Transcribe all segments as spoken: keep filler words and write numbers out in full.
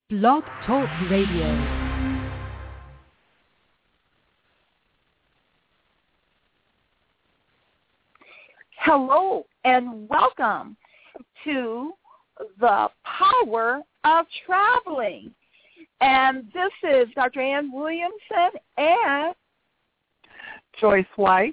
Blog Talk Radio. Hello and welcome to the Power of Traveling. And this is Doctor Ann Williamson and Joyce White.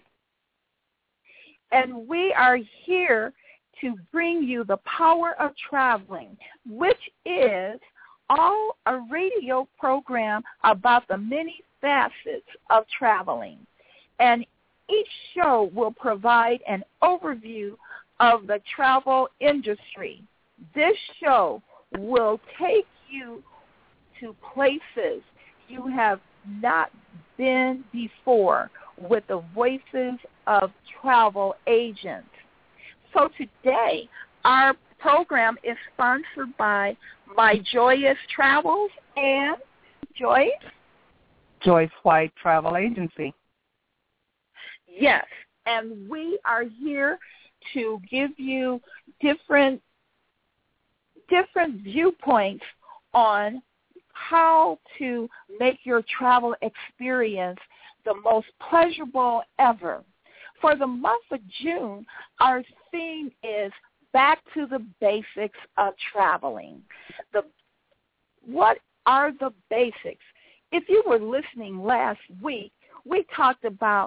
And we are here to bring you the Power of Traveling, which is all a radio program about the many facets of traveling. And each show will provide an overview of the travel industry. This show will take you to places you have not been before with the voices of travel agents. So today, our program is sponsored by My Joyous Travels and Joyce? Joyce White Travel Agency. Yes, and we are here to give you different different viewpoints on how to make your travel experience the most pleasurable ever. For the month of June, our theme is Back to the Basics of Traveling. The what are the basics? If you were listening last week, we talked about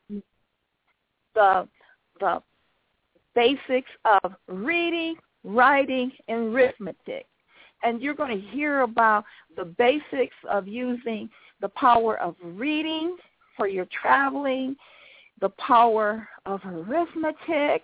the the basics of reading, writing, and arithmetic. And you're going to hear about the basics of using the power of reading for your traveling, the power of arithmetic,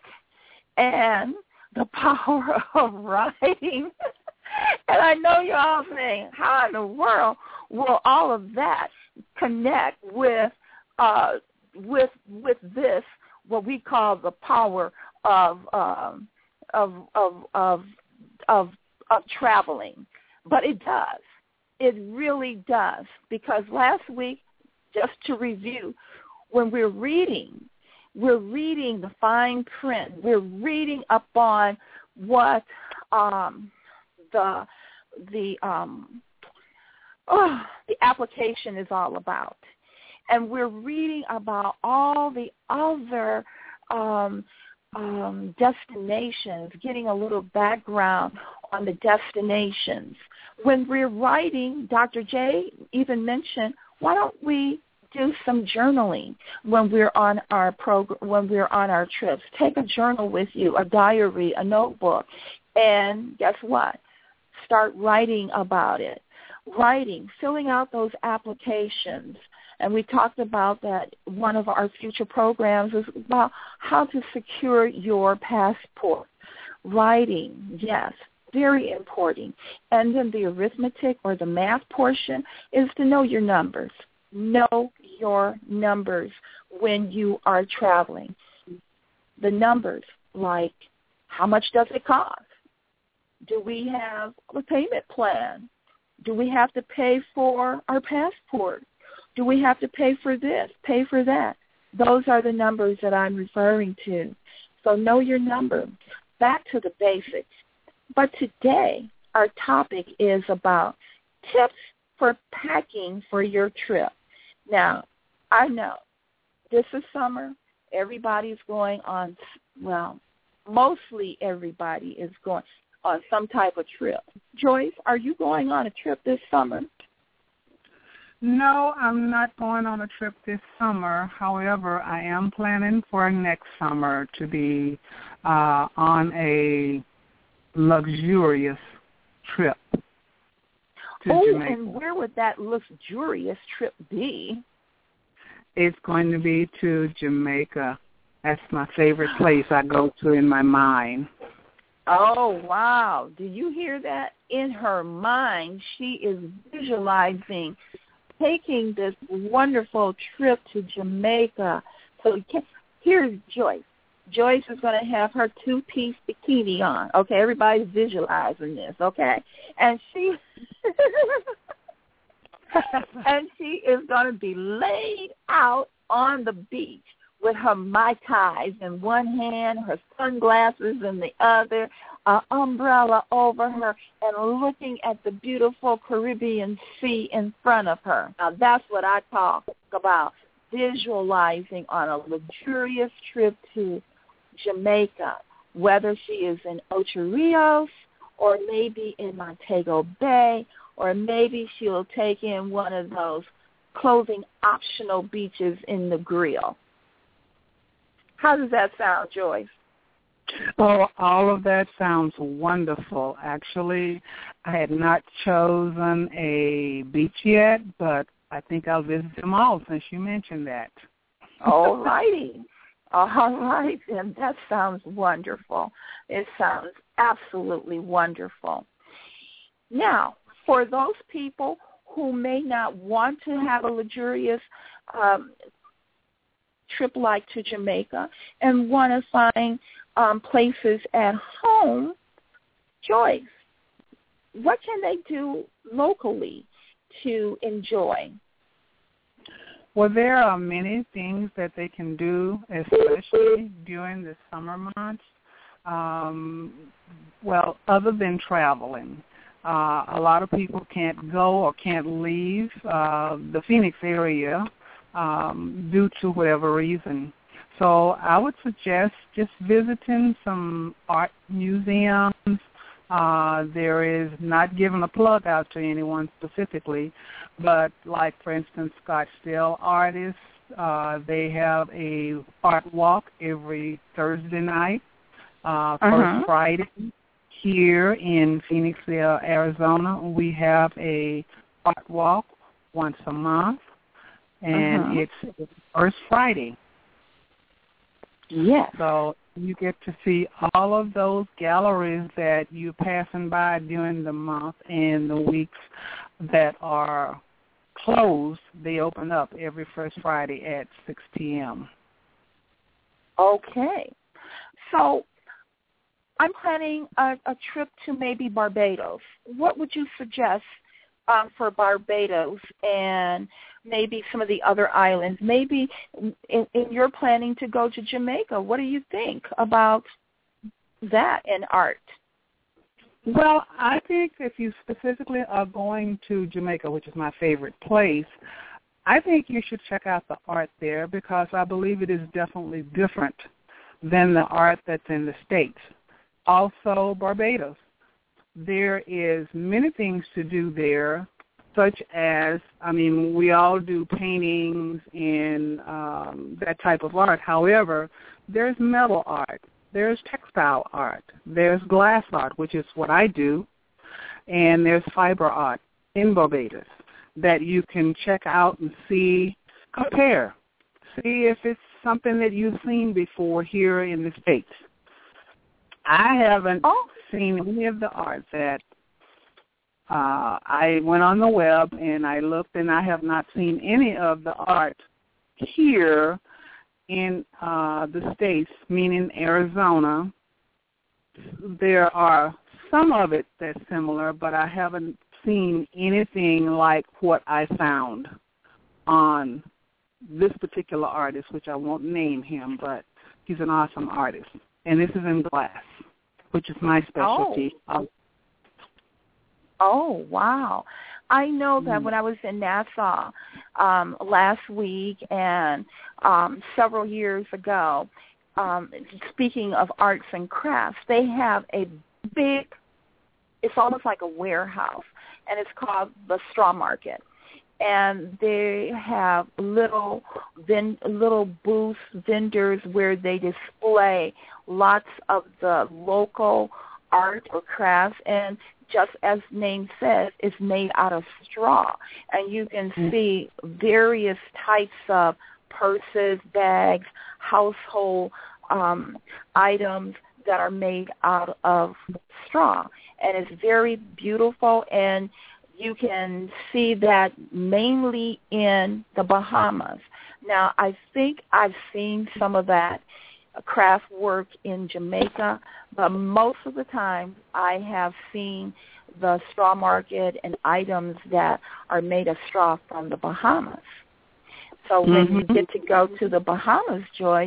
and the power of writing. And I know you're all saying, how in the world will all of that connect with uh, with with this, what we call the power of um, of, of of of of traveling? But it does. It really does. Because last week, just to review, when we're reading, we're reading the fine print. We're reading up on what um, the the um, oh, the application is all about, and we're reading about all the other um, um, destinations, getting a little background on the destinations. When we're writing, Doctor J even mentioned, why don't we do some journaling when we're on our program, when we're on our trips? Take a journal with you, a diary, a notebook, and guess what? Start writing about it. Writing, filling out those applications. And we talked about that. One of our future programs is about how to secure your passport. Writing, yes, very important. And then the arithmetic or the math portion is to know your numbers. Know your numbers when you are traveling. The numbers, like how much does it cost? Do we have a payment plan? Do we have to pay for our passport? Do we have to pay for this, pay for that? Those are the numbers that I'm referring to. So know your number. Back to the basics. But today, our topic is about tips for packing for your trip. Now, I know this is summer. Everybody's going on, well, mostly everybody is going on some type of trip. Joyce, are you going on a trip this summer? No, I'm not going on a trip this summer. However, I am planning for next summer to be uh, on a luxurious trip to oh, Jamaica. And where would that luxurious trip be? It's going to be to Jamaica. That's my favorite place I go to in my mind. Oh, wow. Do you hear that? In her mind, she is visualizing taking this wonderful trip to Jamaica. So here's Joyce. Joyce is going to have her two-piece bikini on. Okay, everybody's visualizing this, okay? And she and she is going to be laid out on the beach with her Mai Tais in one hand, her sunglasses in the other, an umbrella over her and looking at the beautiful Caribbean Sea in front of her. Now, that's what I talk about, visualizing on a luxurious trip to Jamaica, whether she is in Ocho Rios or maybe in Montego Bay, or maybe she'll take in one of those clothing optional beaches in the Grill. How does that sound, Joyce? Oh, all of that sounds wonderful. Actually, I had not chosen a beach yet, but I think I'll visit them all since you mentioned that. All righty. All right, then. That sounds wonderful. It sounds absolutely wonderful. Now, for those people who may not want to have a luxurious um, trip like to Jamaica and want to find um, places at home, Joyce, what can they do locally to enjoy? Well, there are many things that they can do, especially during the summer months. Um, well, other than traveling. Uh, a lot of people can't go or can't leave uh, the Phoenix area um, due to whatever reason. So I would suggest just visiting some art museums. Uh, there is, not giving a plug out to anyone specifically, but like, for instance, Scottsdale Artists, uh, they have a art walk every Thursday night, uh, first uh-huh. Friday. Here in Phoenixville, Arizona, we have a art walk once a month, and uh-huh. it's first Friday. Yes. So you get to see all of those galleries that you're passing by during the month, and the weeks that are closed, they open up every first Friday at six p.m. Okay. So I'm planning a, a trip to maybe Barbados. What would you suggest um, for Barbados and maybe some of the other islands? Maybe in, in you're planning to go to Jamaica. What do you think about that in art? Well, I think if you specifically are going to Jamaica, which is my favorite place, I think you should check out the art there because I believe it is definitely different than the art that's in the States. Also, Barbados. There is many things to do there, such as, I mean, we all do paintings and um, that type of art. However, there's metal art, there's textile art, there's glass art, which is what I do, and there's fiber art in Barbados that you can check out and see, compare, see if it's something that you've seen before here in the States. I haven't oh. seen any of the art that uh, I went on the web and I looked, and I have not seen any of the art here in uh, the States, meaning Arizona. There are some of it that's similar, but I haven't seen anything like what I found on this particular artist, which I won't name him, but he's an awesome artist. And this is in glass, which is my specialty. Oh, oh wow. I know that mm. when I was in Nassau um, last week and um, several years ago, um, speaking of arts and crafts, they have a big, it's almost like a warehouse, and it's called the Straw Market. And they have little ven- little booths, vendors where they display lots of the local art or crafts. And just as the name says, it's made out of straw. And you can mm-hmm. see various types of purses, bags, household um, items that are made out of straw. And it's very beautiful, and you can see that mainly in the Bahamas. Now, I think I've seen some of that craft work in Jamaica, but most of the time I have seen the straw market and items that are made of straw from the Bahamas. So when mm-hmm. you get to go to the Bahamas, Joyce,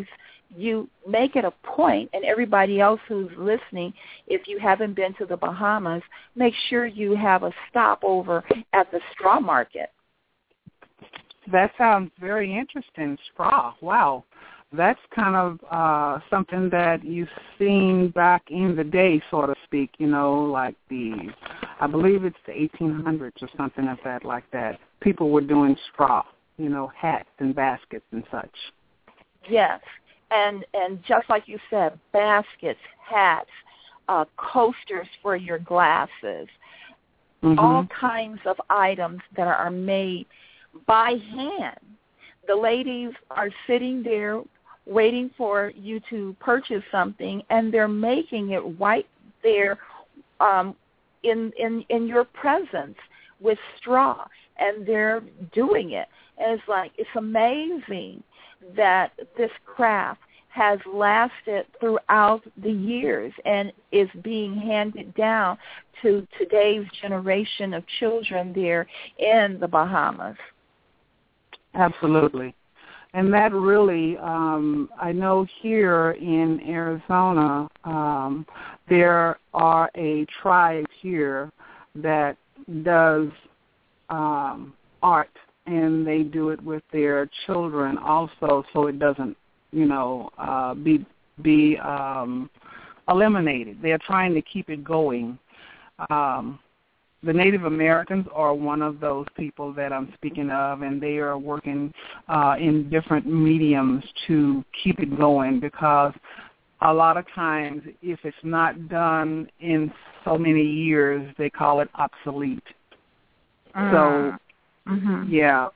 you make it a point, and everybody else who's listening, if you haven't been to the Bahamas, make sure you have a stopover at the straw market. That sounds very interesting. Straw, wow. That's kind of uh, something that you've seen back in the day, so to speak, you know, like the, I believe it's the eighteen hundreds or something like that, like that. People were doing straw, you know, hats and baskets and such. Yes, and and just like you said, baskets, hats, uh, coasters for your glasses, mm-hmm. all kinds of items that are made by hand. The ladies are sitting there waiting for you to purchase something, and they're making it right there um, in, in in your presence with straw, and they're doing it. And it's like, it's amazing that this craft has lasted throughout the years and is being handed down to today's generation of children there in the Bahamas. Absolutely. And that really, um, I know here in Arizona, um, there are a tribe here that does um, art, and they do it with their children also, so it doesn't, you know, uh, be be um, eliminated. They're trying to keep it going. Um, The Native Americans are one of those people that I'm speaking of, and they are working uh, in different mediums to keep it going, because a lot of times if it's not done in so many years, they call it obsolete. Mm. So, mm-hmm. yeah.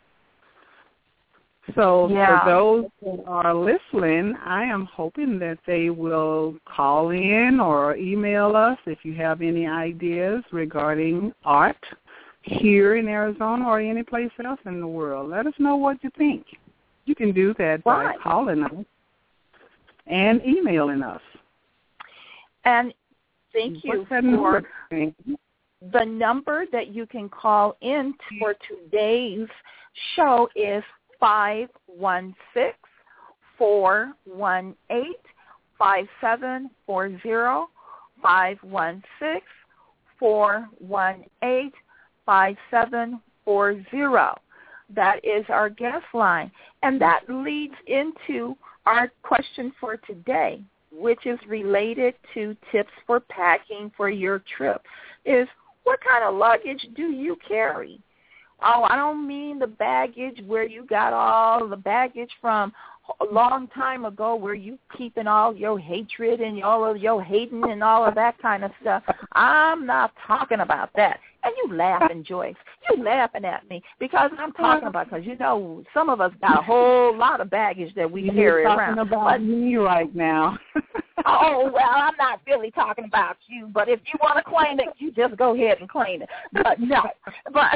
So yeah. for those that are listening, I am hoping that they will call in or email us if you have any ideas regarding art here in Arizona or any place else in the world. Let us know what you think. You can do that by right. calling us and emailing us. And thank you for number? the number that you can call in for today's show is five one six, four one eight, five seven four zero, five one six, four one eight, five seven four zero. That is our guest line. And that leads into our question for today, which is related to tips for packing for your trip, is what kind of luggage do you carry? Oh, I don't mean the baggage where you got all the baggage from a long time ago where you keeping all your hatred and all of your hating and all of that kind of stuff. I'm not talking about that. And you laughing, Joyce. You laughing at me because I'm talking about, because, you know, some of us got a whole lot of baggage that we You're carry talking around. about but, me right now. oh, well, I'm not really talking about you, but if you want to claim it, you just go ahead and claim it. But no, but...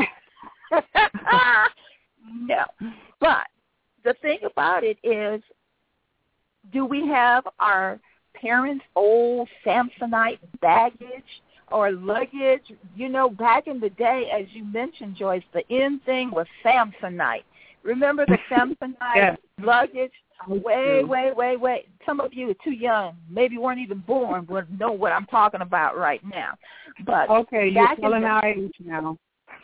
no. But the thing about it is, do we have our parents' old Samsonite baggage or luggage? You know, back in the day, as you mentioned, Joyce, the in thing was Samsonite. Remember the Samsonite yes. luggage? Way, way, way, way. Some of you are too young. Maybe weren't even born, but know what I'm talking about right now. But okay, you're telling our age now.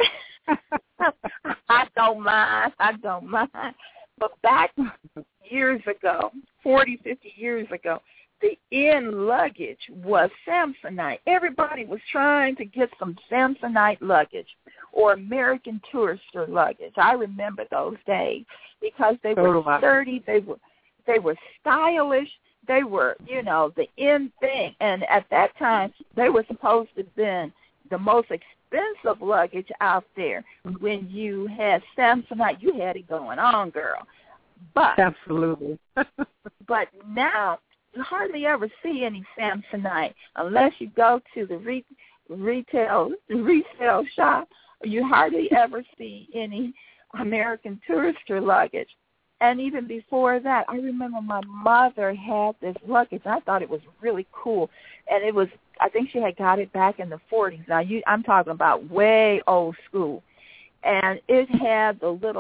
I don't mind. I don't mind. But back years ago, forty, fifty years ago, the in luggage was Samsonite. Everybody was trying to get some Samsonite luggage or American Tourister luggage. I remember those days because they were sturdy. They were they were stylish. They were, you know, the in thing. And at that time, they were supposed to have been the most expensive luggage out there. When you had Samsonite, you had it going on, girl. But absolutely. But now you hardly ever see any Samsonite unless you go to the re- retail resale shop. You hardly ever see any American Tourister luggage. And even before that, I remember my mother had this luggage. I thought it was really cool, and it was. I think she had got it back in the forties. Now, you, I'm talking about way old school. And it had the little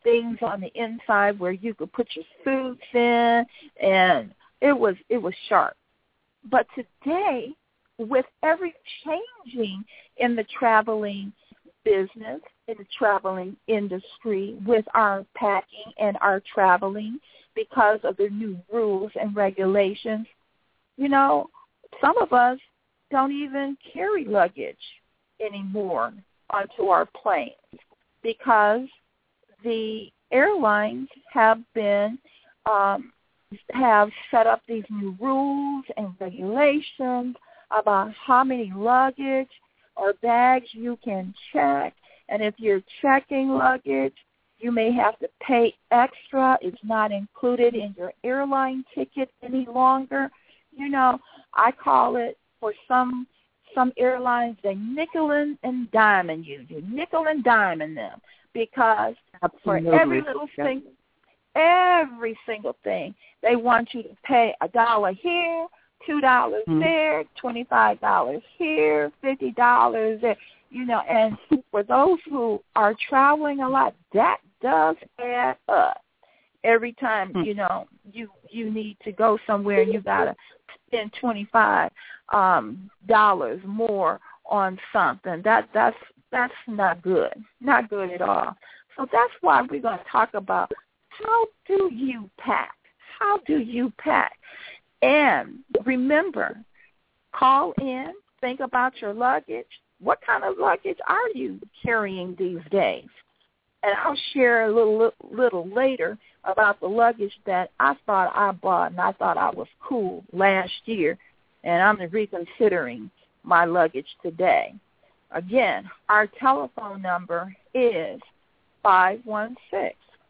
things on the inside where you could put your suits in, and it was it was sharp. But today, with every changing in the traveling business, in the traveling industry, with our packing and our traveling, because of the new rules and regulations, you know, some of us don't even carry luggage anymore onto our planes because the airlines have been um, have set up these new rules and regulations about how many luggage or bags you can check, and if you're checking luggage, you may have to pay extra. It's not included in your airline ticket any longer. You know, I call it, for some some airlines, they nickel and diamond you. You nickel and diamond them because Absolutely. for every little yep. thing, every single thing, they want you to pay a dollar here, two dollars mm-hmm. there, twenty-five dollars here, fifty dollars there. You know, and for those who are traveling a lot, that does add up. Every time, you know, you you need to go somewhere and you got to spend twenty-five um, dollars more on something. That that's that's not good, not good at all. So that's why we're going to talk about how do you pack? How do you pack? And remember, call in, think about your luggage. What kind of luggage are you carrying these days? And I'll share a little little later about the luggage that I thought I bought and I thought I was cool last year, and I'm reconsidering my luggage today. Again, our telephone number is five one six,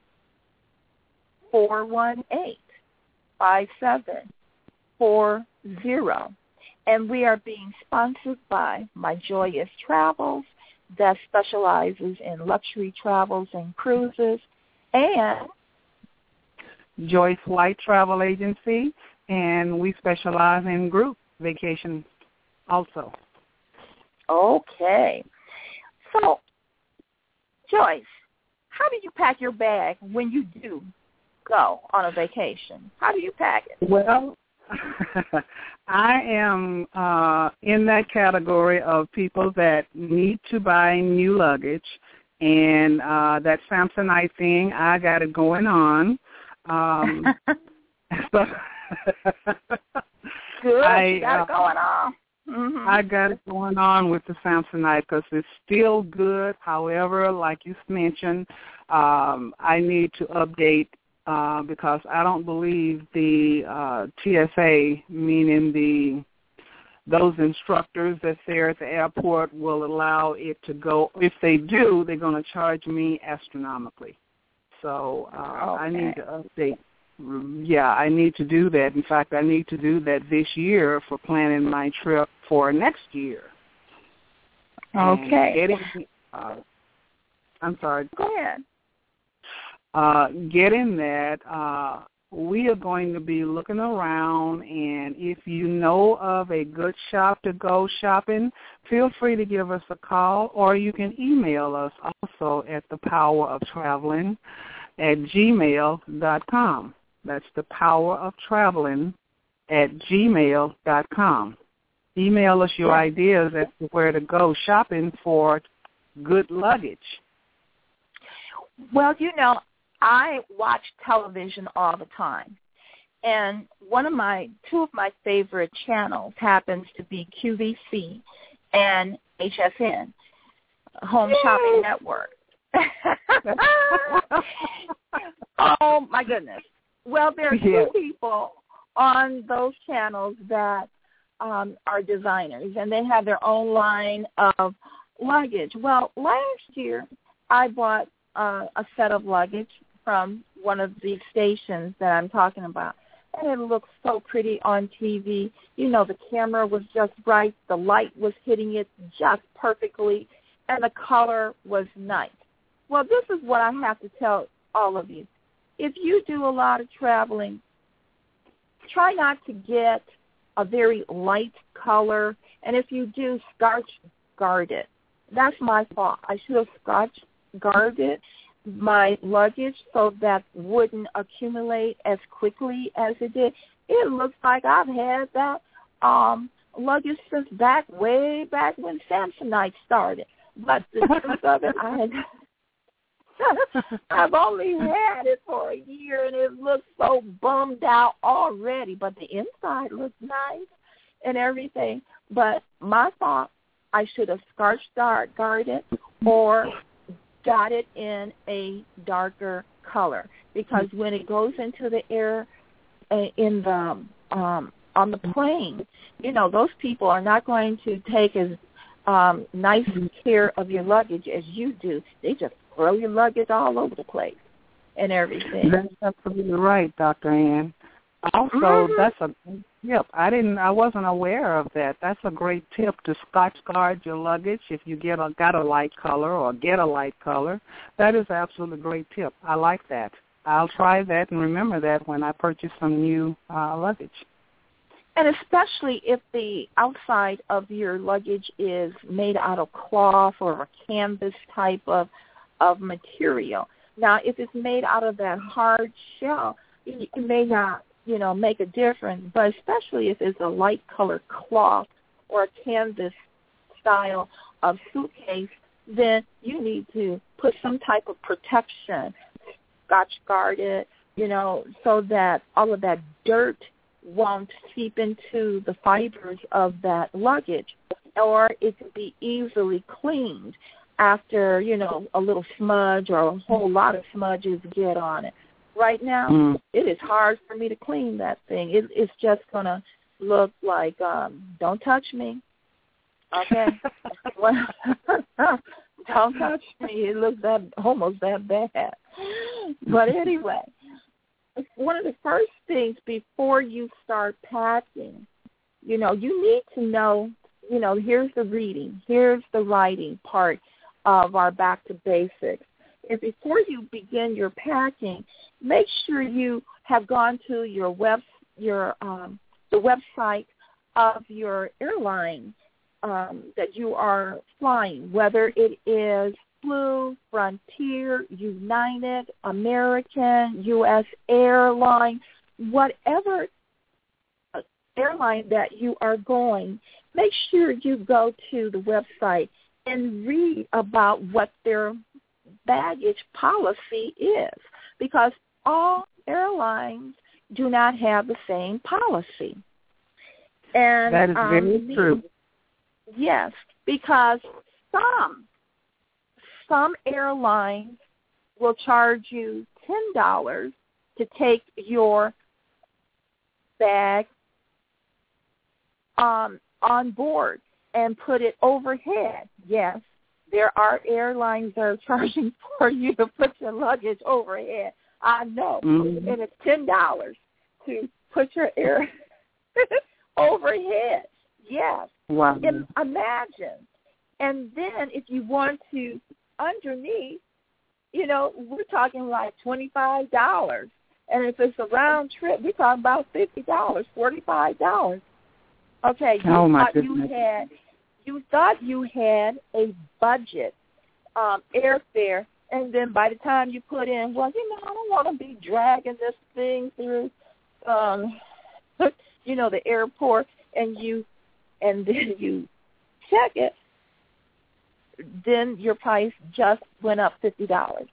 four one eight, five seven four zero. And we are being sponsored by My Joyous Travels, that specializes in luxury travels and cruises, and Joyce White Travel Agency, and we specialize in group vacations also. Okay. So, Joyce, how do you pack your bag when you do go on a vacation? How do you pack it? Well, I am uh, in that category of people that need to buy new luggage, and uh, that Samsonite thing, I got it going on. Um, so Good, I, you got uh, it going on. Mm-hmm. I got it going on with the Samsonite because it's still good. However, like you mentioned, um, I need to update Uh, because I don't believe the uh, T S A, meaning the those instructors that's there at the airport, will allow it to go. If they do, they're going to charge me astronomically. So uh, okay. I need to update. Yeah, I need to do that. In fact, I need to do that this year for planning my trip for next year. Okay. Getting, uh, I'm sorry. Go ahead. Uh, getting that, uh, we are going to be looking around, and if you know of a good shop to go shopping, feel free to give us a call, or you can email us also at the power of traveling at gmail dot com. That's the power of traveling at gmail dot com. Email us your ideas as to where to go shopping for good luggage. Well, you know, I watch television all the time, and one of my, two of my favorite channels happens to be Q V C and H S N, Home Yay! Shopping Network. Oh, my goodness. Well, there are two yeah. people on those channels that um, are designers, and they have their own line of luggage. Well, last year I bought uh, a set of luggage from one of the stations that I'm talking about. And it looked so pretty on T V. You know, the camera was just right. The light was hitting it just perfectly. And the color was nice. Well, this is what I have to tell all of you. If you do a lot of traveling, try not to get a very light color. And if you do, scotch guard it. That's my fault. I should have scotch guarded it. my luggage so that wouldn't accumulate as quickly as it did. It looks like I've had that um, luggage since back, way back when Samsonite started. But the truth of it, I had, I've only had it for a year, and it looks so bummed out already. But the inside looks nice and everything. But my thought, I should have scotch guarded or got it in a darker color, because when it goes into the air uh, in the um, on the plane, you know, those people are not going to take as um, nice care of your luggage as you do. They just throw your luggage all over the place and everything. That's absolutely right, Doctor Ann. Also, mm-hmm. that's a tip. I didn't. I wasn't aware of that. That's a great tip to scotch guard your luggage if you get a got a light color or get a light color. That is absolutely a great tip. I like that. I'll try that and remember that when I purchase some new uh, luggage. And especially if the outside of your luggage is made out of cloth or a canvas type of of material. Now, if it's made out of that hard shell, it, it may not, you know, make a difference, but especially if it's a light colored cloth or a canvas style of suitcase, then you need to put some type of protection, scotch guard it, you know, so that all of that dirt won't seep into the fibers of that luggage, or it can be easily cleaned after, you know, a little smudge or a whole lot of smudges get on it. Right now, mm. it is hard for me to clean that thing. It, it's just going to look like, um, don't touch me. Okay? Don't touch me. It looks that almost that bad. But anyway, one of the first things before you start packing, you know, you need to know, you know, here's the reading, here's the writing part of our Back to Basics. And before you begin your packing, make sure you have gone to your web, your um, the website of your airline um, that you are flying, whether it is Blue, Frontier, United, American, U S Airline, whatever airline that you are going, make sure you go to the website and read about what their baggage policy is, because all airlines do not have the same policy. And that is very um, true. Yes, because some some airlines will charge you ten dollars to take your bag um, on board and put it overhead. Yes, there are airlines that are charging for you to put your luggage overhead. I know. Mm-hmm. And it's ten dollars to put your air overhead. Yes. Wow. And imagine. And then if you want to underneath, you know, we're talking like twenty-five dollars. And if it's a round trip, we're talking about fifty dollars, forty-five dollars. Okay, you oh my thought goodness. you had you thought you had a budget um, airfare, and then by the time you put in, well, you know, I don't want to be dragging this thing through, um, you know, the airport, and you, and then you check it, then your price just went up fifty dollars.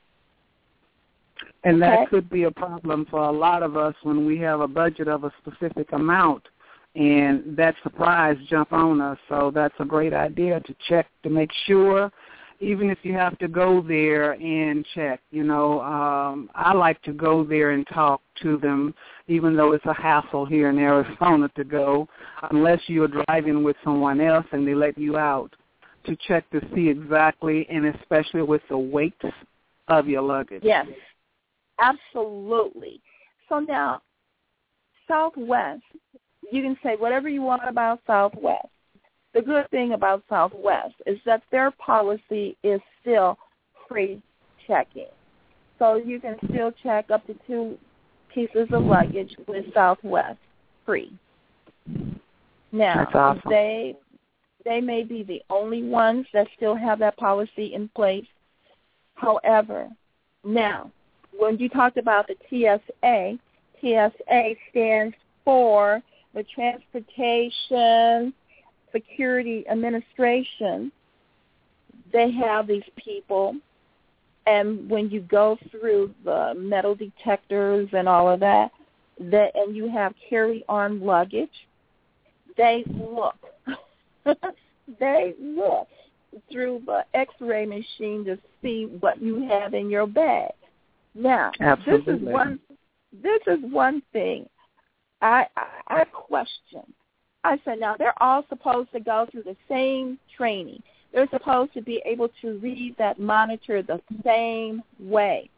And okay? that could be a problem for a lot of us when we have a budget of a specific amount, and that surprise jump on us. So that's a great idea to check to make sure, even if you have to go there and check. You know, um, I like to go there and talk to them, even though it's a hassle here in Arizona to go, unless you're driving with someone else and they let you out, to check to see exactly, and especially with the weight of your luggage. Yes, absolutely. So now, Southwest, you can say whatever you want about Southwest. The good thing about Southwest is that their policy is still pre-checking. So you can still check up to two pieces of luggage with Southwest free. Now, That's awesome. they they may be the only ones that still have that policy in place. However, now, when you talked about the T S A, T S A stands for the Transportation Security Administration. They have these people, and when you go through the metal detectors and all of that, that and you have carry-on luggage, they look. They look through the X-ray machine to see what you have in your bag. Now, Absolutely. this is one. This is one thing I, I I question. I said, now they're all supposed to go through the same training. They're supposed to be able to read that monitor the same way.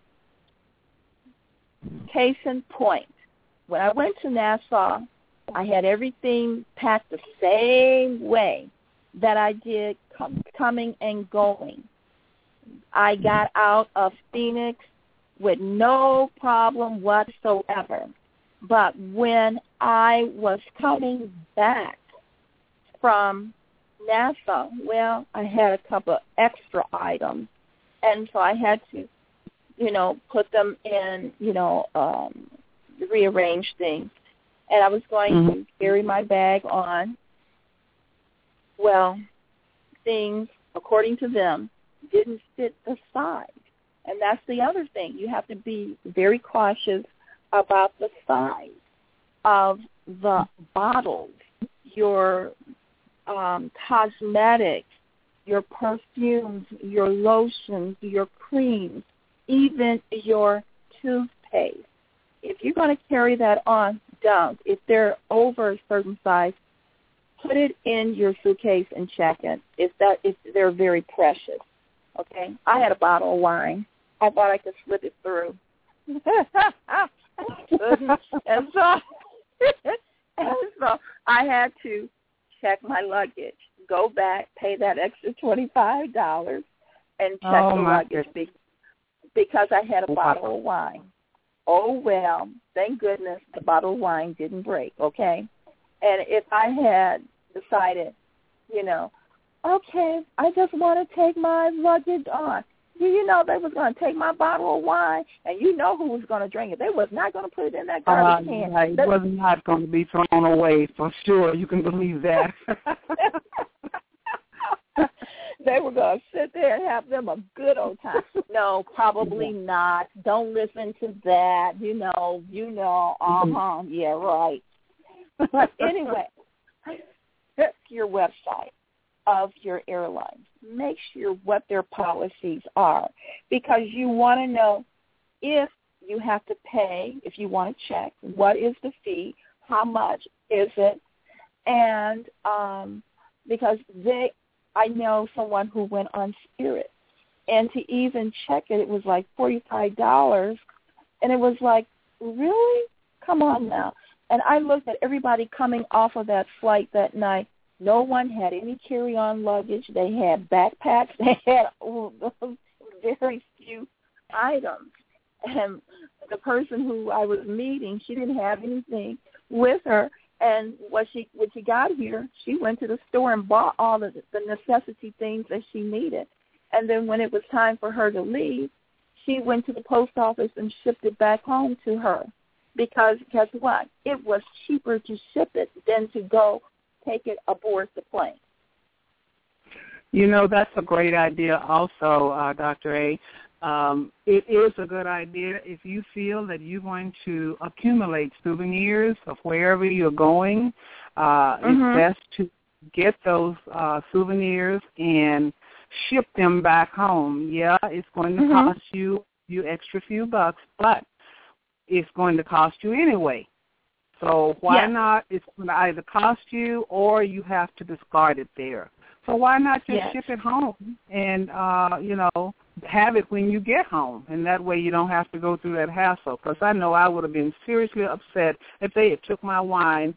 Case in point, when I went to Nassau, I had everything packed the same way that I did com- coming and going. I got out of Phoenix with no problem whatsoever. But when I was coming back from Nassau, well, I had a couple of extra items, and so I had to, you know, put them in, you know, um, rearrange things. And I was going mm-hmm. to carry my bag on. Well, things, according to them, didn't fit the size. And that's the other thing. You have to be very cautious about the size of the bottles, your um, cosmetics, your perfumes, your lotions, your creams, even your toothpaste. If you're going to carry that on, don't. If they're over a certain size, put it in your suitcase and check it. If that, if they're very precious, okay? I had a bottle of wine. I thought I could slip it through. and so, and so I had to check my luggage, go back, pay that extra twenty-five dollars, and check oh, the luggage be, because I had a bottle of wine. Oh, well, thank goodness the bottle of wine didn't break, okay? And if I had decided, you know, okay, I just want to take my luggage on, you know they was going to take my bottle of wine, and you know who was going to drink it. They was not going to put it in that garbage uh, can. Yeah, it was not going to be thrown away, for sure. You can believe that. They were going to sit there and have them a good old time. No, probably not. Don't listen to that. You know, you know, uh-huh, yeah, right. But anyway, check your website of your airlines. Make sure what their policies are, because you want to know if you have to pay, if you want to check, what is the fee, how much is it, and um, because they, I know someone who went on Spirit, and to even check it, it was like forty-five dollars, and it was like, really? Come on now. And I looked at everybody coming off of that flight that night. No one had any carry-on luggage. They had backpacks. They had very few items. And the person who I was meeting, she didn't have anything with her. And what she when she got here, she went to the store and bought all of the, the necessity things that she needed. And then when it was time for her to leave, she went to the post office and shipped it back home to her. Because guess what? It was cheaper to ship it than to go take it aboard the plane. You know, that's a great idea also, uh, Doctor A. Um, it is a good idea if you feel that you're going to accumulate souvenirs of wherever you're going. Uh, mm-hmm. It's best to get those uh, souvenirs and ship them back home. Yeah, it's going to mm-hmm. cost you you extra few bucks, but it's going to cost you anyway. So why yes. not? It's going to either cost you or you have to discard it there. So why not just yes. ship it home and, uh, you know, have it when you get home, and that way you don't have to go through that hassle. Because I know I would have been seriously upset if they had took my wine.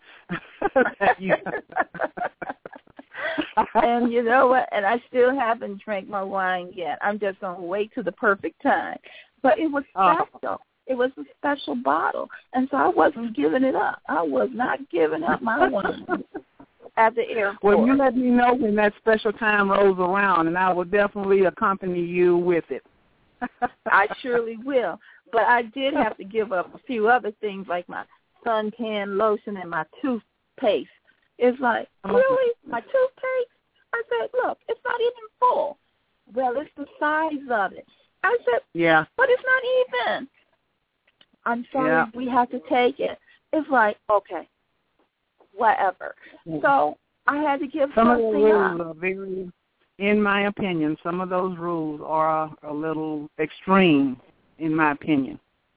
And you know what? And I still haven't drank my wine yet. I'm just going to wait till the perfect time. But it was special. Oh. It was a special bottle, and so I wasn't giving it up. I was not giving up my wine at the airport. Well, you let me know when that special time rolls around, and I will definitely accompany you with it. I surely will. But I did have to give up a few other things like my suntan lotion and my toothpaste. It's like, really? My toothpaste? I said, look, it's not even full. Well, it's the size of it. I said, yeah, but it's not even. I'm sorry, yeah. we have to take it. It's like, okay, whatever. So I had to give some of the something rules up. are very, in my opinion, some of those rules are a little extreme, in my opinion.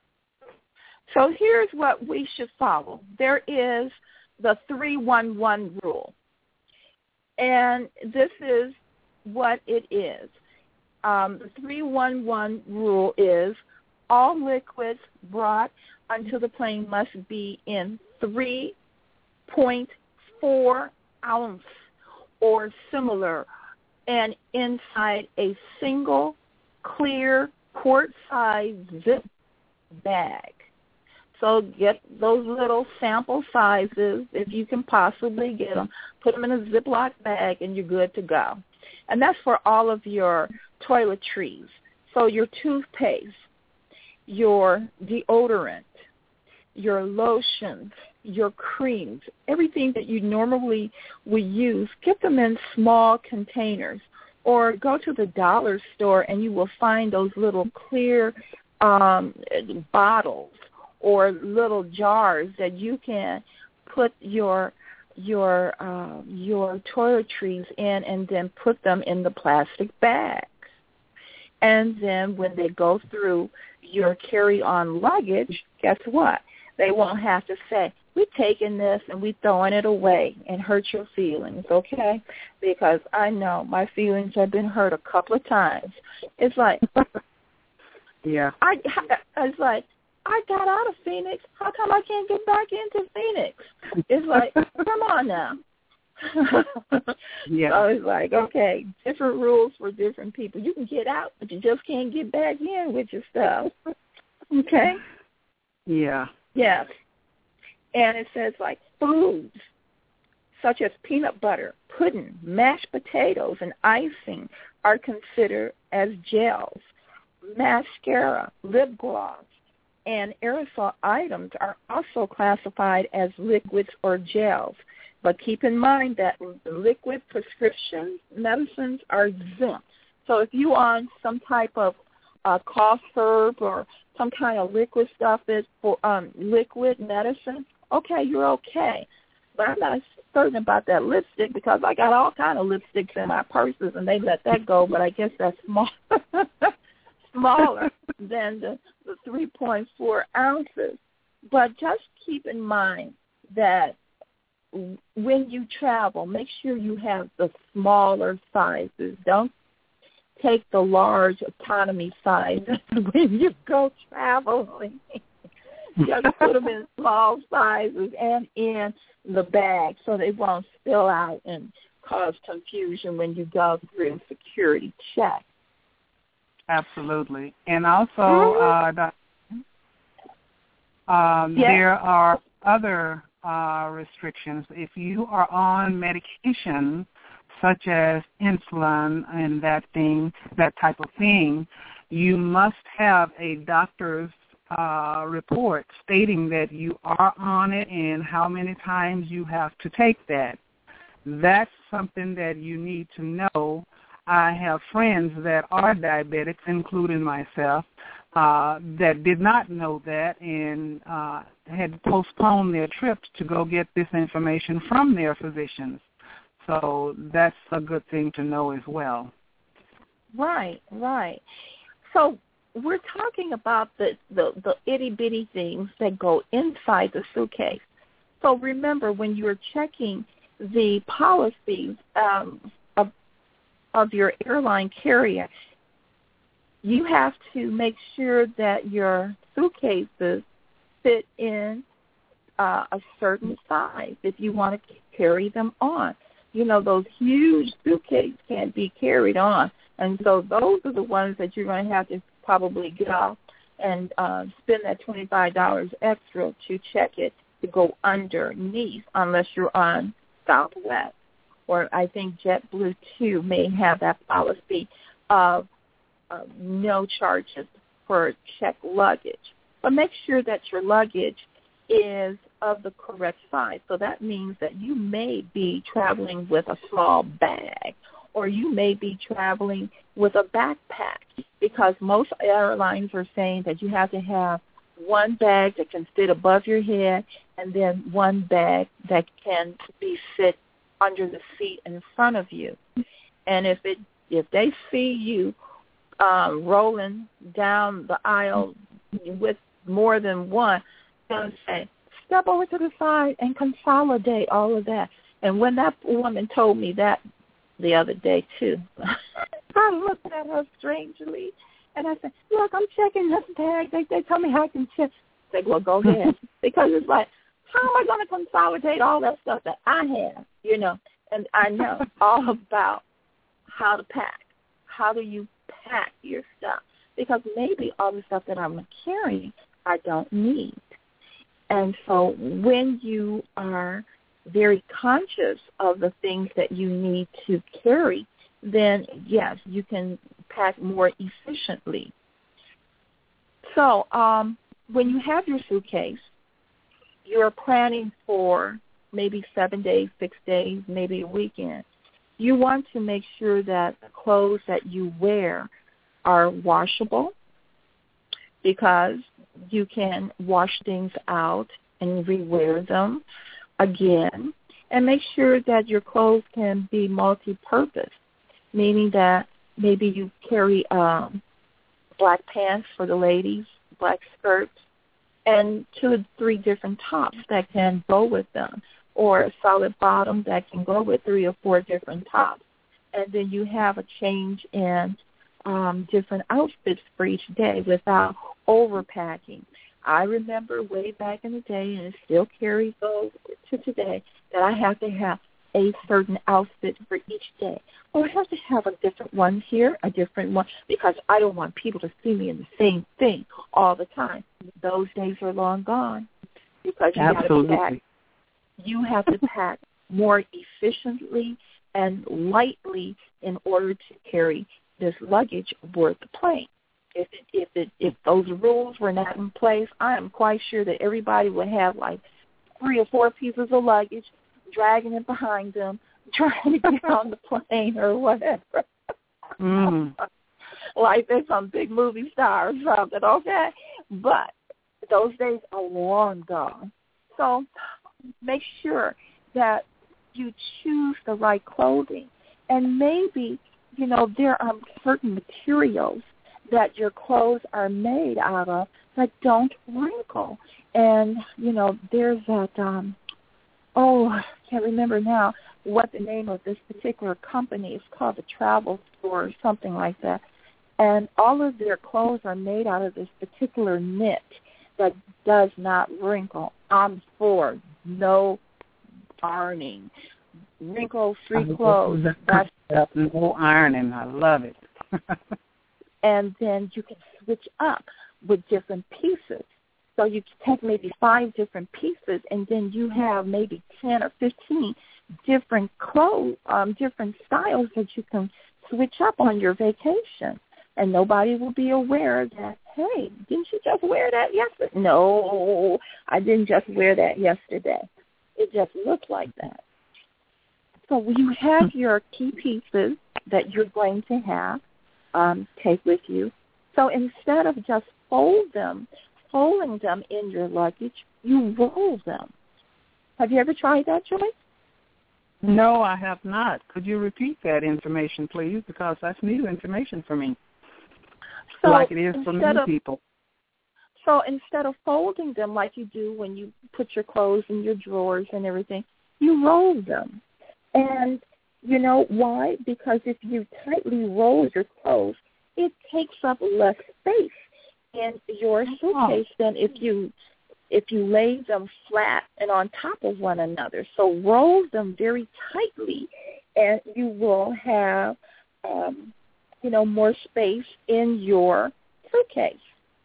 So here's what we should follow. There is the three one one rule, and this is what it is. Um, the three one one rule is all liquids brought onto the plane must be in three point four ounce or similar and inside a single clear quart-size zip bag. So get those little sample sizes, if you can possibly get them. Put them in a Ziploc bag, and you're good to go. And that's for all of your toiletries. So your toothpaste, your deodorant, your lotions, your creams, everything that you normally would use, get them in small containers. Or go to the dollar store, and you will find those little clear um, bottles or little jars that you can put your your uh, your toiletries in, and then put them in the plastic bags. And then when they go through your carry-on luggage, guess what? They won't have to say, we're taking this and we're throwing it away and hurt your feelings, okay? Because I know my feelings have been hurt a couple of times. It's like, yeah, I, it's like, I got out of Phoenix. How come I can't get back into Phoenix? It's like, come on now. Yeah. So it's like, okay, different rules for different people. You can get out, but you just can't get back in with your stuff. Okay? Yeah. Yes. And it says like foods such as peanut butter, pudding, mashed potatoes, and icing are considered as gels. Mascara, lip gloss, and aerosol items are also classified as liquids or gels. But keep in mind that liquid prescription medicines are exempt. So if you on some type of uh, cough syrup or some kind of liquid stuff that's for um, liquid medicine, okay, you're okay. But I'm not certain about that lipstick because I got all kind of lipsticks in my purses, and they let that go. But I guess that's small, smaller than the, the three point four ounces. But just keep in mind that when you travel, make sure you have the smaller sizes. Don't take the large economy sizes when you go traveling. Just put them in small sizes and in the bag so they won't spill out and cause confusion when you go through security check. Absolutely. And also, mm-hmm. uh, um, yes. there are other uh, restrictions. If you are on medication, such as insulin and that thing, that type of thing, you must have a doctor's uh, report stating that you are on it and how many times you have to take that. That's something that you need to know. I have friends that are diabetics, including myself, uh, that did not know that and uh, had postponed their trips to go get this information from their physicians. So that's a good thing to know as well. Right, right. So we're talking about the, the, the itty-bitty things that go inside the suitcase. So remember, when you're checking the policies um, of, of your airline carrier, you have to make sure that your suitcases fit in uh, a certain size if you want to carry them on. You know, those huge suitcases can't be carried on. And so those are the ones that you're going to have to probably get off and uh, spend that twenty-five dollars extra to check it to go underneath unless you're on Southwest. Or I think JetBlue, too, may have that policy of uh, no charges for checked luggage. But make sure that your luggage is of the correct size. So that means that you may be traveling with a small bag, or you may be traveling with a backpack, because most airlines are saying that you have to have one bag that can fit above your head and then one bag that can be fit under the seat in front of you. And if it if they see you um, rolling down the aisle with more than one, they'll say, step over to the side and consolidate all of that. And when that woman told me that the other day, too, I looked at her strangely, and I said, look, I'm checking this bag. They, they tell me how I can check. I said, well, go ahead. Because it's like, how am I going to consolidate all that stuff that I have, you know? And I know all about how to pack. How do you pack your stuff? Because maybe all the stuff that I'm carrying I don't need. And so when you are very conscious of the things that you need to carry, then, yes, you can pack more efficiently. So um, when you have your suitcase, you're planning for maybe seven days, six days, maybe a weekend. You want to make sure that the clothes that you wear are washable, because you can wash things out and rewear them again. And make sure that your clothes can be multi-purpose, meaning that maybe you carry um, black pants for the ladies, black skirts, and two or three different tops that can go with them, or a solid bottom that can go with three or four different tops. And then you have a change in um, different outfits for each day without overpacking. I remember way back in the day, and it still carries those to today, that I have to have a certain outfit for each day. Or I have to have a different one here, a different one, because I don't want people to see me in the same thing all the time. Those days are long gone, because you have to pack. You have to pack more efficiently and lightly in order to carry this luggage aboard the plane. If it, if it, if those rules were not in place, I am quite sure that everybody would have like three or four pieces of luggage, dragging it behind them, trying to get on the plane or whatever. Mm. Like they're some big movie star or something, okay? But those days are long gone. So make sure that you choose the right clothing. And maybe, you know, there are certain materials that your clothes are made out of that don't wrinkle. And, you know, there's that, um, oh, I can't remember now what the name of this particular company is called, the Travel Store or something like that. And all of their clothes are made out of this particular knit that does not wrinkle. I'm for no ironing. Wrinkle-free clothes. That's no ironing. I love it. And then you can switch up with different pieces. So you can take maybe five different pieces, and then you have maybe ten or fifteen different clothes, um, different styles that you can switch up on your vacation. And nobody will be aware that, hey, didn't you just wear that yesterday? No, I didn't just wear that yesterday. It just looked like that. So you have your key pieces that you're going to have, um, take with you. So instead of just fold them, folding them in your luggage, you roll them. Have you ever tried that, Joyce? No, I have not. Could you repeat that information, please? Because that's new information for me. So like it is for many of, people. So instead of folding them like you do when you put your clothes in your drawers and everything, you roll them. And you know why? Because if you tightly roll your clothes, it takes up less space in your suitcase than if you if you lay them flat and on top of one another. So roll them very tightly, and you will have um, you know, more space in your suitcase.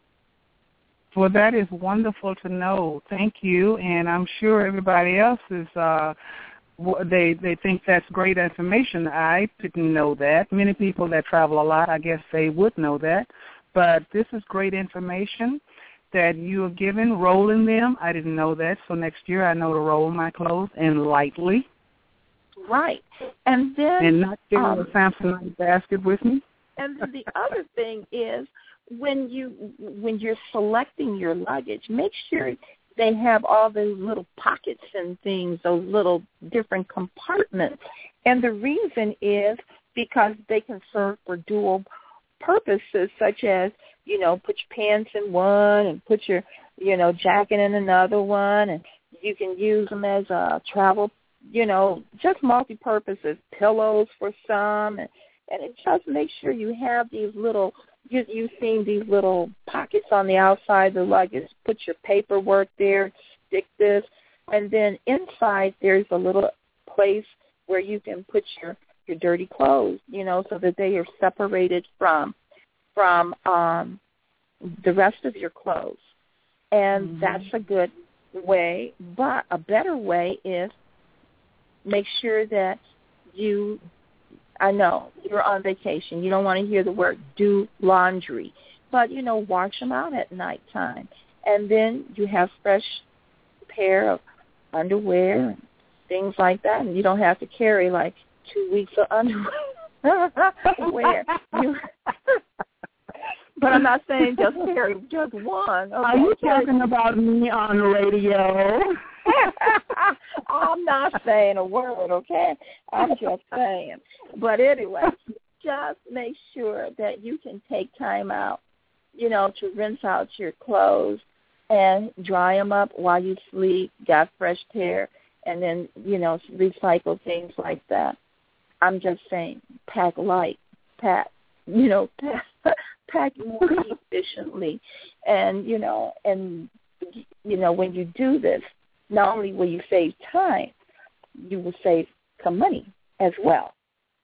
Well, that is wonderful to know. Thank you, and I'm sure everybody else is uh, they they think that's great information. I didn't know that. Many people that travel a lot, I guess they would know that. But this is great information that you are given, rolling them. I didn't know that, so next year I know to roll my clothes in lightly. Right. And then... And not carry um, a Samsonite basket with me. And then the other thing is when, you, when you're selecting your luggage, make sure they have all those little pockets and things, those little different compartments. And the reason is because they can serve for dual purposes, such as, you know, put your pants in one and put your, you know, jacket in another one, and you can use them as a travel, you know, just multi-purposes, pillows for some, and, and it just makes sure you have these little, you, you've seen these little pockets on the outside of the luggage, put your paperwork there, stick this, and then inside there's a little place where you can put your, your dirty clothes, you know, so that they are separated from from um, the rest of your clothes. And mm-hmm. that's a good way. But a better way is make sure that you, I know, you're on vacation. You don't want to hear the word do laundry. But, you know, wash them out at nighttime. And then you have fresh pair of underwear and things like that. And you don't have to carry like two weeks of underwear. Where you But I'm not saying just carry just one. Okay. Are you talking about me on the radio? I'm not saying a word, okay? I'm just saying. But anyway, just make sure that you can take time out, you know, to rinse out your clothes and dry them up while you sleep, got fresh pair, and then, you know, recycle things like that. I'm just saying, pack light, pack, you know, pack, pack more efficiently. And, you know, and, you know, when you do this, not only will you save time, you will save some money as well.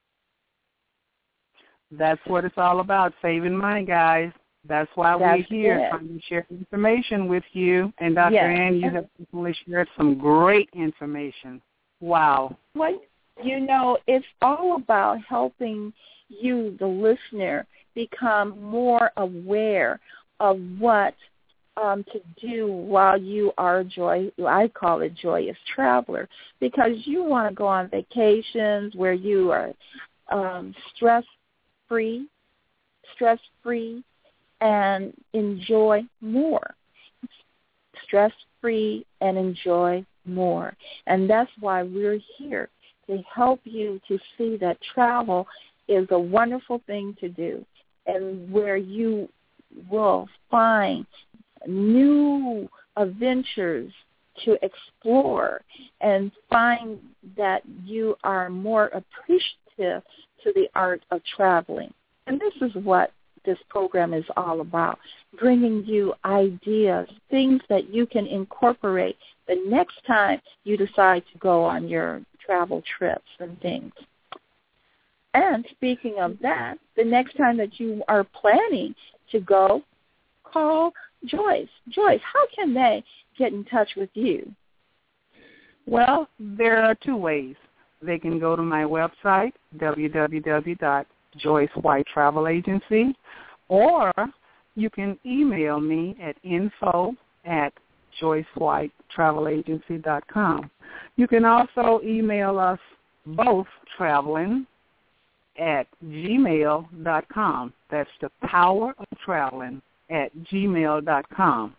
That's what it's all about, saving money, guys. That's why That's we're here, it. trying to share information with you. And Doctor Yes. Ann, you have definitely shared some great information. Wow. Well, you know, it's all about helping you, the listener, become more aware of what um, to do while you are joy. I call it joyous traveler, because you want to go on vacations where you are um, stress-free, stress-free, and enjoy more. Stress-free and enjoy more. And that's why we're here, to help you to see that travel is a wonderful thing to do, and where you will find new adventures to explore and find that you are more appreciative to the art of traveling. And this is what this program is all about, bringing you ideas, things that you can incorporate the next time you decide to go on your travel trips and things. And speaking of that, the next time that you are planning to go, call Joyce. Joyce, how can they get in touch with you? Well, there are two ways. They can go to my website, w w w dot joyce white travel agency, or you can email me at info at joyce white travel agency dot com. You can also email us both traveling at gmail dot com. That's the power of traveling at gmail dot com.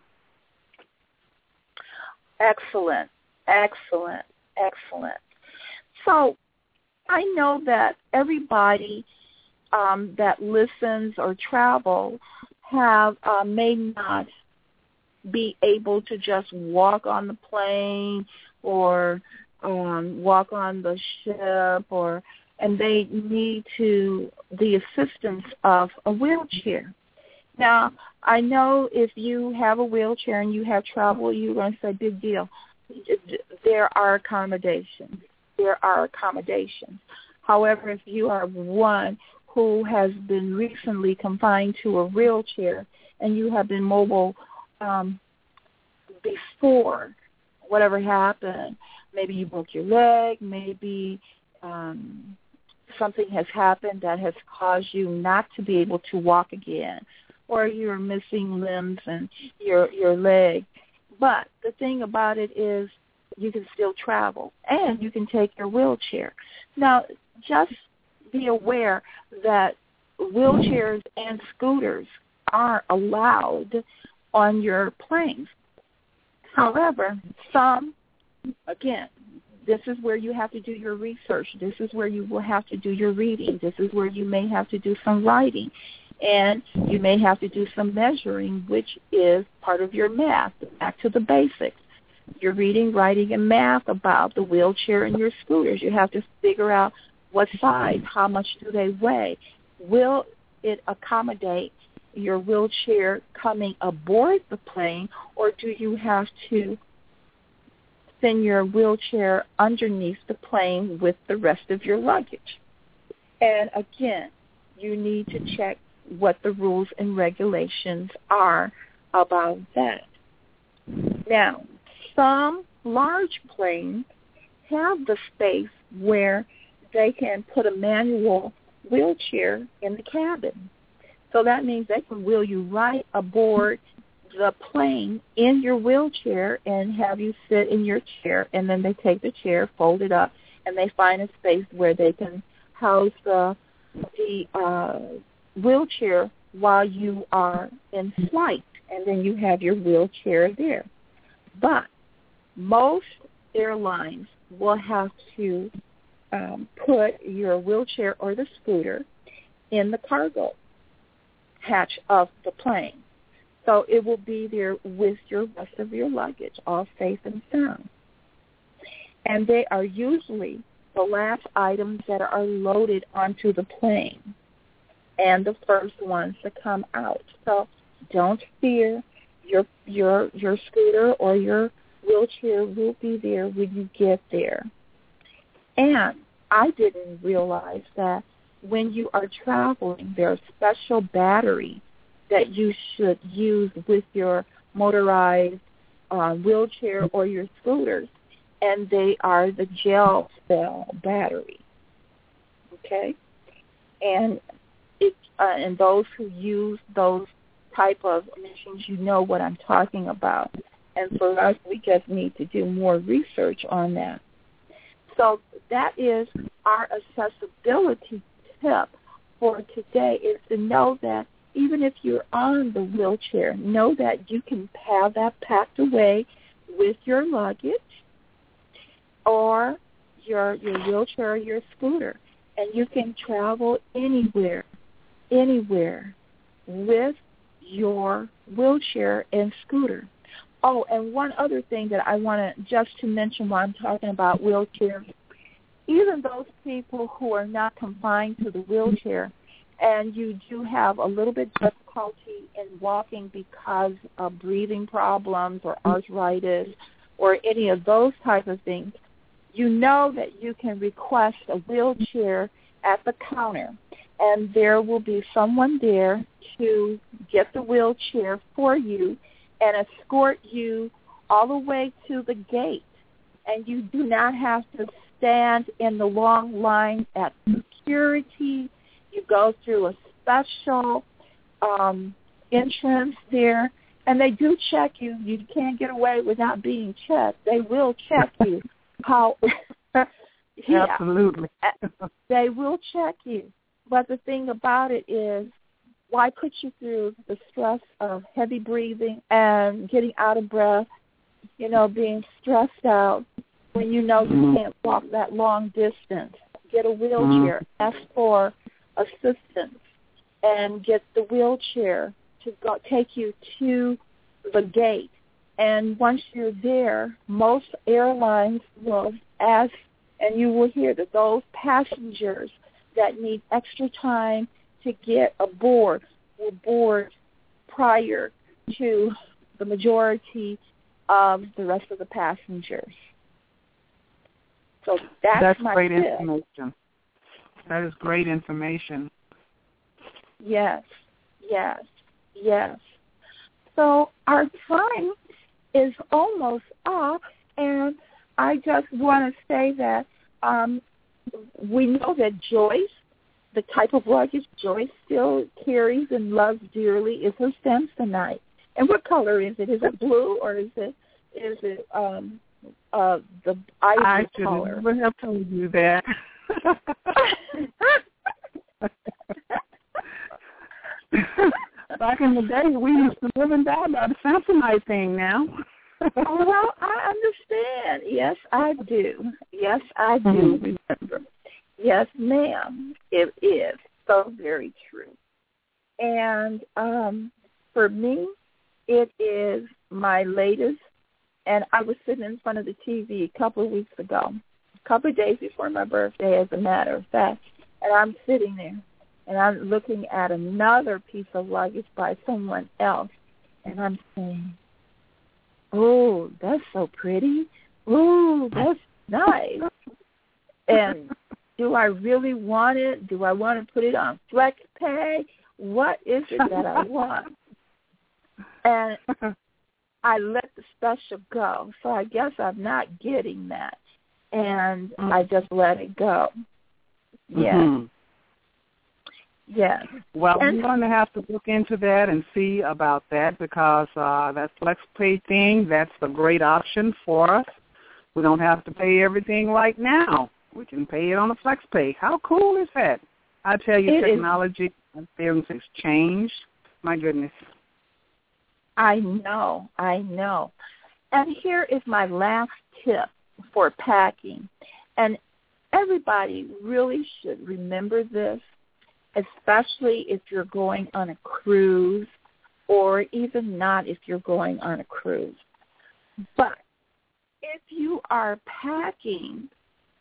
Excellent, excellent, excellent. So I know that everybody um, that listens or travels have uh, may not be able to just walk on the plane or um, walk on the ship, or and they need to the assistance of a wheelchair. Now, I know if you have a wheelchair and you have travel, you're going to say, big deal. There are accommodations. There are accommodations. However, if you are one who has been recently confined to a wheelchair and you have been mobile um, before whatever happened, maybe you broke your leg, maybe um, something has happened that has caused you not to be able to walk again, or you're missing limbs and your your leg. But the thing about it is you can still travel, and you can take your wheelchair. Now, just be aware that wheelchairs and scooters are allowed on your planes. However, some, again, this is where you have to do your research. This is where you will have to do your reading. This is where you may have to do some writing. And you may have to do some measuring, which is part of your math, back to the basics. You're reading, writing, and math about the wheelchair and your scooters. You have to figure out what size, how much do they weigh. Will it accommodate your wheelchair coming aboard the plane, or do you have to send your wheelchair underneath the plane with the rest of your luggage? And again, you need to check what the rules and regulations are about that. Now, some large planes have the space where they can put a manual wheelchair in the cabin. So that means they can wheel you right aboard the plane in your wheelchair and have you sit in your chair, and then they take the chair, fold it up, and they find a space where they can house the, the uh, wheelchair while you are in flight, and then you have your wheelchair there. But most airlines will have to um, put your wheelchair or the scooter in the cargo hatch of the plane. So it will be there with your rest of your luggage, all safe and sound. And they are usually the last items that are loaded onto the plane and the first ones to come out. So don't fear. Your your your scooter or your wheelchair will be there when you get there. And I didn't realize that when you are traveling, there are special batteries that you should use with your motorized uh, wheelchair or your scooters, and they are the gel cell battery. Okay, and it uh, and those who use those type of machines, you know what I'm talking about. And for us, we just need to do more research on that. So that is our accessibility tip for today, is to know that even if you're on the wheelchair, know that you can have that packed away with your luggage or your your wheelchair or your scooter, and you can travel anywhere, anywhere with your wheelchair and scooter. Oh, and one other thing that I want to just to mention while I'm talking about wheelchairs, even those people who are not confined to the wheelchair and you do have a little bit of difficulty in walking because of breathing problems or arthritis or any of those type of things, you know that you can request a wheelchair at the counter, and there will be someone there to get the wheelchair for you and escort you all the way to the gate. And you do not have to stand in the long line at security. You go through a special um, entrance there, and they do check you. You can't get away without being checked. They will check you. How? Yeah, absolutely. They will check you. But the thing about it is, why put you through the stress of heavy breathing and getting out of breath, you know, being stressed out when you know you can't walk that long distance? Get a wheelchair, ask for assistance, and get the wheelchair to go, take you to the gate. And once you're there, most airlines will ask, and you will hear that those passengers that need extra time to get aboard will board prior to the majority of the rest of the passengers. So that's, that's my great tip. information. That is great information. Yes, yes, yes. So our time is almost up, and I just want to say that um, we know that Joyce, the type of luggage Joyce still carries and loves dearly, is her Samsonite. And what color is it? Is it blue or is it is it um, uh, the ivory I color? I have told you that. Back in the day, we used to live and die by the Samsonite thing now. Oh, well, I understand. Yes, I do. Yes, I do Mm-hmm. remember. Yes, ma'am, it is so very true. And um, for me, it is my latest, and I was sitting in front of the T V a couple of weeks ago, a couple of days before my birthday, as a matter of fact, and I'm sitting there, and I'm looking at another piece of luggage by someone else, and I'm saying, oh, that's so pretty. Oh, that's nice. And do I really want it? Do I want to put it on flex pay? What is it that I want? And I let the special go. So I guess I'm not getting that. And mm-hmm. I just let it go. Yes. Mm-hmm. Yes. Well, and, we're going to have to look into that and see about that because uh, that flex pay thing, that's a great option for us. We don't have to pay everything right now. We can pay it on a flex pay. How cool is that? I tell you, technology and things has changed. My goodness. I know. I know. And here is my last tip for packing. And everybody really should remember this, especially if you're going on a cruise or even not if you're going on a cruise. But if you are packing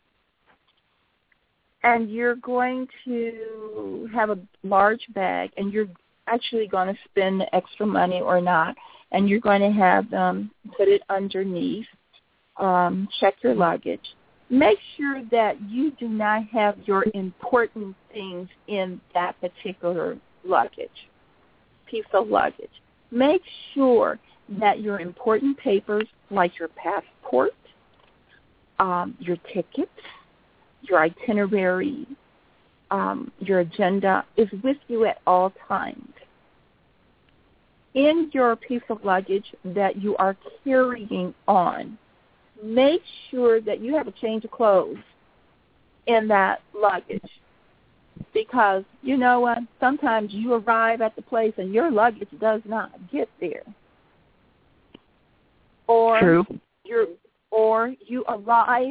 and you're going to have a large bag and you're actually going to spend the extra money or not, and you're going to have them put it underneath, um, check your luggage, make sure that you do not have your important things in that particular luggage, piece of luggage. Make sure that your important papers like your passport, um, your tickets, your itinerary, um, your agenda is with you at all times. In your piece of luggage that you are carrying on, make sure that you have a change of clothes in that luggage. Because, you know what, sometimes you arrive at the place and your luggage does not get there. Or True. You're, or you arrive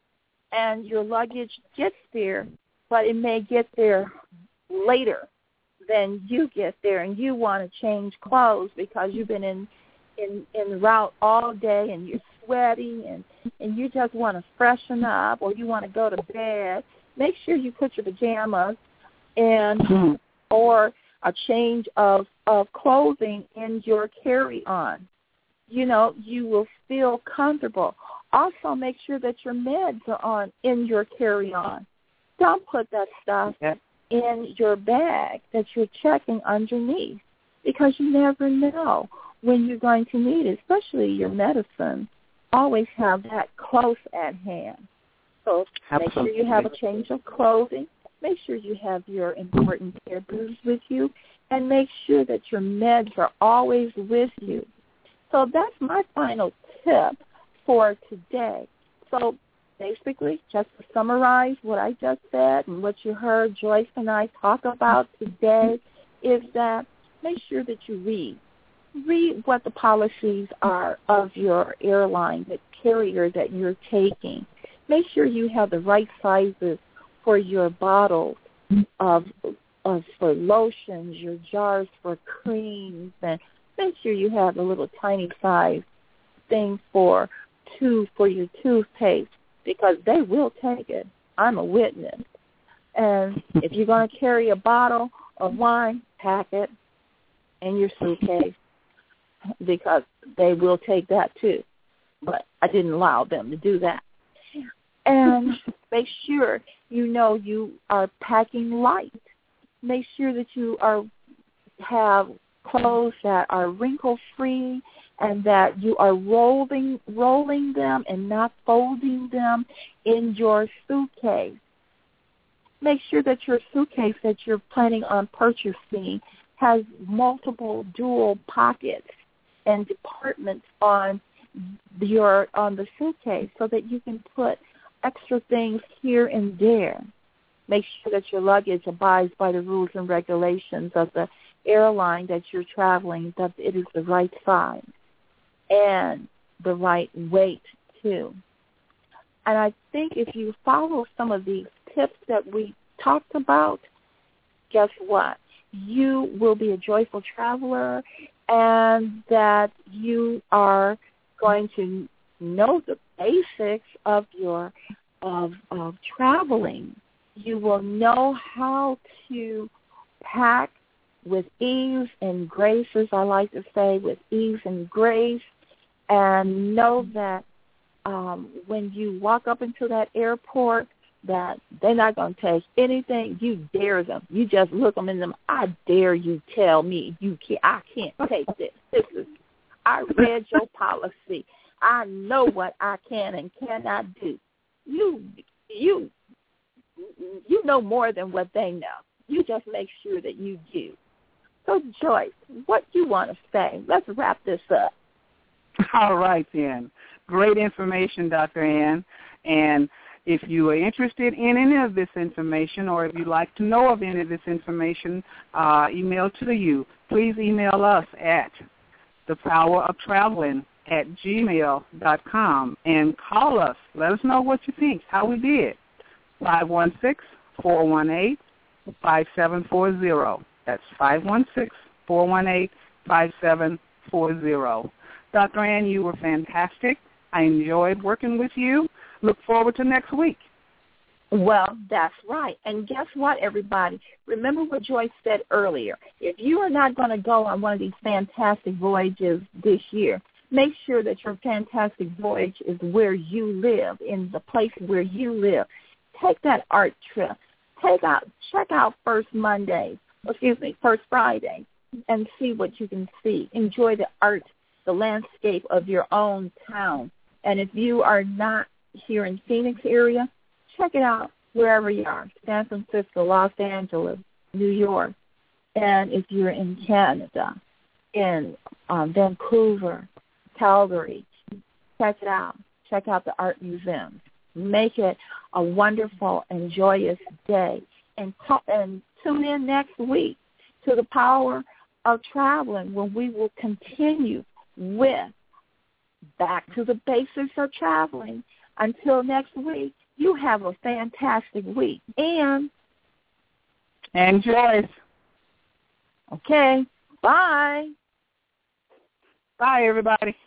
and your luggage gets there, but it may get there later than you get there, and you want to change clothes because you've been in in in the route all day and you're sweating and and you just want to freshen up or you want to go to bed. Make sure you put your pajamas and mm-hmm. or a change of of clothing in your carry-on. You know, you will feel comfortable. Also, make sure that your meds are on in your carry-on. Don't put that stuff yep. in your bag that you're checking underneath because you never know when you're going to need it, especially your medicine. Always have that close at hand. So Absolutely. Make sure you have a change of clothing. Make sure you have your important papers with you, and make sure that your meds are always with you. So that's my final tip for today. So basically, just to summarize what I just said and what you heard Joyce and I talk about today is that make sure that you read. Read what the policies are of your airline, the carrier that you're taking. Make sure you have the right sizes for your bottles of, of for lotions, your jars for creams, and make sure you have a little tiny size thing for tube for your toothpaste because they will take it. I'm a witness. And if you're going to carry a bottle of wine, pack it in your suitcase because they will take that too. But I didn't allow them to do that. And make sure you know you are packing light. Make sure that you are have clothes that are wrinkle-free, and that you are rolling rolling them and not folding them in your suitcase. Make sure that your suitcase that you're planning on purchasing has multiple dual pockets and compartments on your on the suitcase so that you can put extra things here and there. Make sure that your luggage abides by the rules and regulations of the airline that you're traveling, that it is the right size and the right weight too. And I think if you follow some of these tips that we talked about, guess what? You will be a joyful traveler, and that you are going to know the basics of your of of traveling. You will know how to pack with ease and grace, as I like to say, with ease and grace, and know that um, when you walk up into that airport, that they're not going to take anything. You dare them. You just look them in them. I dare you tell me you can't. I can't take this. This is. I read your policy. I know what I can and cannot do. You, you, you know more than what they know. You just make sure that you do. So, Joyce, what do you want to say? Let's wrap this up. All right, then. Great information, Doctor Ann. And if you are interested in any of this information, or if you'd like to know of any of this information, uh, email to you. Please email us at thepoweroftraveling at gmail dot com and call us. Let us know what you think, how we did. five one six, four one eight, five seven four zero. That's five one six, four one eight, five seven four zero. Doctor Ann, you were fantastic. I enjoyed working with you. Look forward to next week. Well, that's right. And guess what, everybody? Remember what Joyce said earlier. If you are not going to go on one of these fantastic voyages this year, make sure that your fantastic voyage is where you live, in the place where you live. Take that art trip. Take out, check out First Monday, excuse me, First Friday, and see what you can see. Enjoy the art, the landscape of your own town. And if you are not here in Phoenix area, check it out wherever you are, San Francisco, Los Angeles, New York. And if you're in Canada, in um, Vancouver, Calgary, check it out. Check out the art museums. Make it a wonderful and joyous day. And, talk, and tune in next week to the Power of Traveling, when we will continue with Back to the Basics of Traveling. Until next week, you have a fantastic week. And and Joyce. Okay. Bye. Bye, everybody.